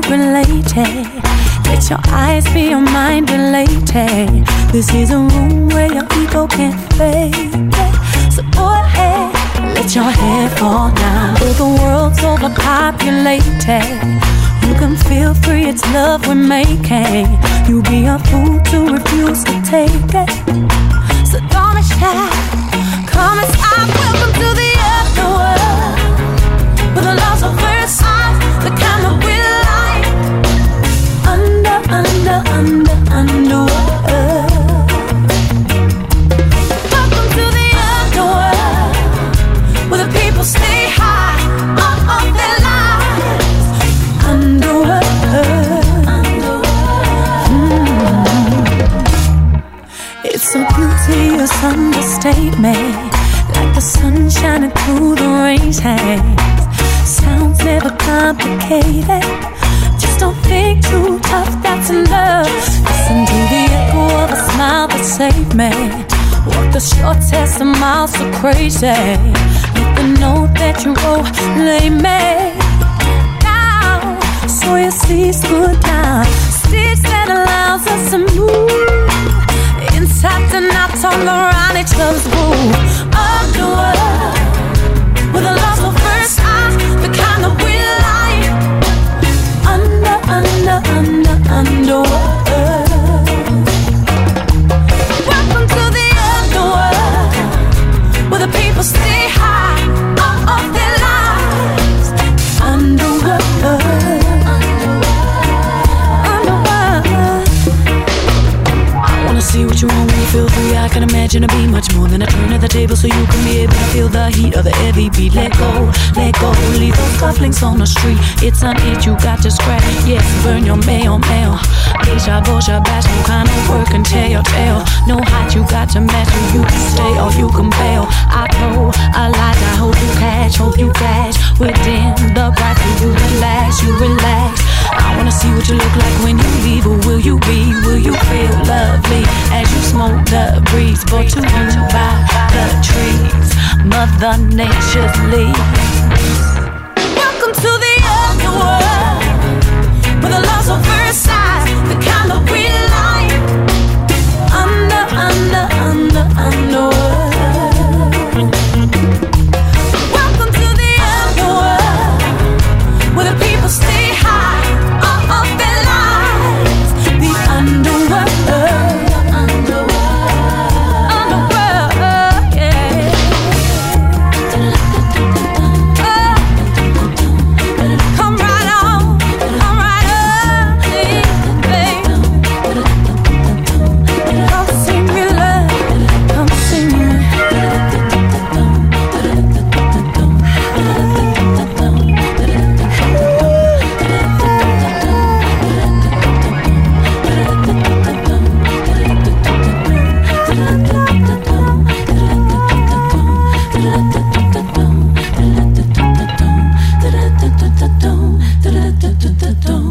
related. Let your eyes be your mind related. This is a room where your ego can't fade. So go ahead, let your head fall down. Oh, the world's overpopulated. You can feel free, it's love we're making. You'd be a fool to refuse to take it. So don't be shy, come inside. Welcome to the underworld, with the laws of first sight, the kind that we like. Underworld. Welcome to the underworld, where the people stay high on their lives. It's a beauteous understatement, like the sun shining through the rain's hands. Sounds never complicated. Just don't think too tough, that's enough. Listen to the echo of a smile that saved me. Walk the short test, a mile so crazy. Let the note that you wrote lay me down, so your sleeves good down. Stitch that allows us to move inside the knots all around each other's womb. Underworld, with a love of first sight, the kind that we like. Underworld. Welcome to the underworld, where the people stay high off their lives. Underworld. I wanna see what you want when you feel free. I can imagine it be much more than a turn of the table, so you can be able to feel the heat of the heavy beat. Let go, leave those cufflinks on the street. It's an itch you got to scratch. Yes, burn your mail. Deja, bosha, bash, no kind of work and tear your tail. No height you got to match, or you can stay or you can bail. I told a lie, I hope you catch. Within the bright, you relax. I wanna see what you look like when you leave. Or will you feel lovely as you smoke the breeze? Brought to you by the trees, Mother Nature's leaves. Welcome to the underworld, where the laws of first sight, the kind that we like. Underworld. Welcome to the underworld, where the people stay high off their lives. The underworld. Da da da da da da.